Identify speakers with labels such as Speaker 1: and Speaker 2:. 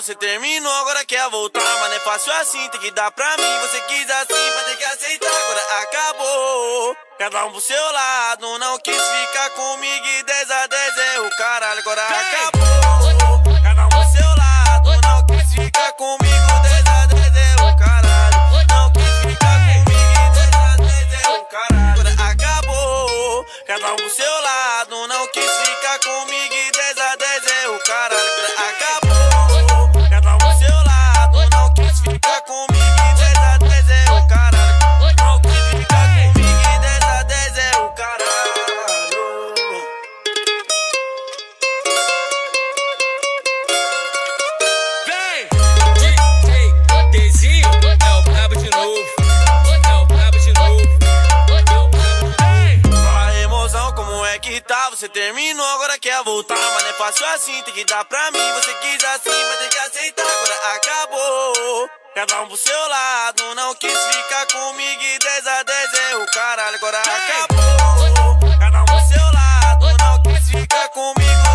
Speaker 1: Você terminou, agora quer voltar, mas não é fácil assim, tem que dar pra mim. Você quis assim, vai ter que aceitar, agora acabou. Cada um pro seu lado, não quis ficar comigo e 10 a 10 é o caralho, agora acabou. Cada um pro seu lado, não quis ficar comigo, 10 a 10 é o caralho. Não quis ficar comigo e 10 a 10 é o caralho, agora acabou. Cada um pro seu lado, não quis ficar comigo e 10 a 10 é o caralho, agora acabou. Cada um pro seu lado, não quis ficar comigo e 10 a 10 é o caralho. Não quis ficar comigo e 10 a 10 é o caralho.
Speaker 2: Vem! DJ Dezinho é o brabo de novo. É o brabo de novo.
Speaker 1: Fala emoção, como é que tá? Você terminou, agora quer voltar, mas não é fácil assim, tem que dar pra mim. Você quis assim, vai ter que aceitar, agora acabou. Cada um pro seu lado, não quis ficar comigo e 10 a 10 é o caralho, agora acabou. Cada um pro seu lado, não quis ficar comigo